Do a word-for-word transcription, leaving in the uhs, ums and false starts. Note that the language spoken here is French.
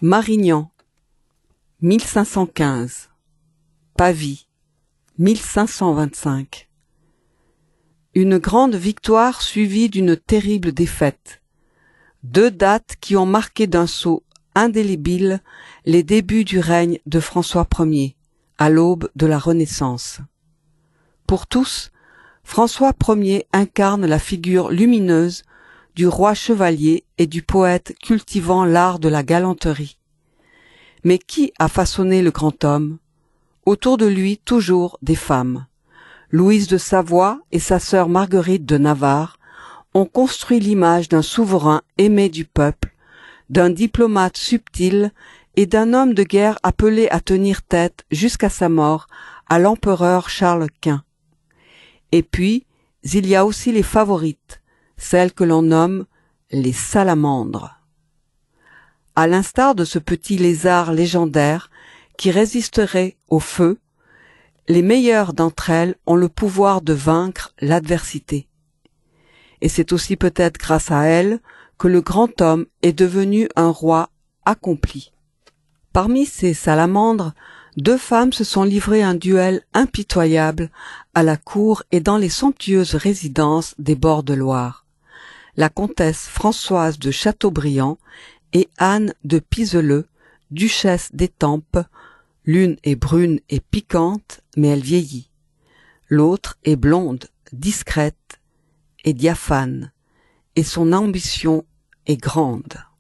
Marignan, mille cinq cent quinze. Pavie, mille cinq cent vingt-cinq. Une grande victoire suivie d'une terrible défaite. Deux dates qui ont marqué d'un sceau indélébile les débuts du règne de François Ier, à l'aube de la Renaissance. Pour tous, François Ier incarne la figure lumineuse du roi chevalier et du poète cultivant l'art de la galanterie. Mais qui a façonné le grand homme? Autour de lui toujours des femmes. Louise de Savoie et sa sœur Marguerite de Navarre ont construit l'image d'un souverain aimé du peuple, d'un diplomate subtil et d'un homme de guerre appelé à tenir tête jusqu'à sa mort à l'empereur Charles Quint. Et puis, il y a aussi les favorites, celles que l'on nomme les salamandres. À l'instar de ce petit lézard légendaire qui résisterait au feu, les meilleures d'entre elles ont le pouvoir de vaincre l'adversité. Et c'est aussi peut-être grâce à elles que le grand homme est devenu un roi accompli. Parmi ces salamandres, deux femmes se sont livrées un duel impitoyable à la cour et dans les somptueuses résidences des bords de Loire. La comtesse Françoise de Chateaubriand et Anne de Pizeleu, duchesse d'Étampes. L'une est brune et piquante, mais elle vieillit. L'autre est blonde, discrète et diaphane, et son ambition est grande.